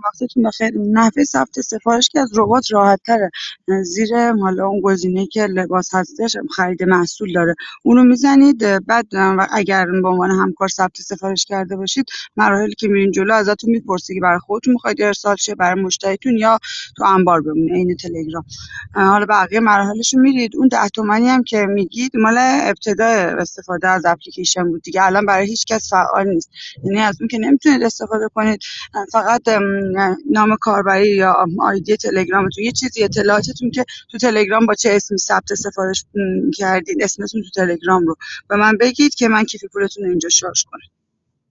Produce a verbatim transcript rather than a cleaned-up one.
وقتتون بخیر. نحوه ثبت سفارش که از ربات راحت تره. زیر حالا اون گزینه‌ای که لباس هستش خرید محصول داره، اونو میزنید. بعد و اگر به عنوان همکار ثبت سفارش کرده باشید، مراحلی که میرین جلو ازتون میپرسه که برای خودتون میخواید ارسال شه، برای مشتریتون، یا تو انبار بمونه عین تلگرام. حالا بقیه مراحلش رو میرید. اون ده تومانی هم که میگید مال ابتدای استفاده از اپلیکیشن بود دیگه، الان برای هیچ کس فعال نیست. یعنی از اون که نمیتونید استفاده کنید، فقط ام، نام کاربری یا آیدی تلگرامتون، یه چیزی اطلاعاتتون که تو تلگرام با چه اسمی ثبت سفارش م، کردید، اسمتون تو تلگرام رو به من بگید که من کیف پولتون رو اینجا شارژ کنم.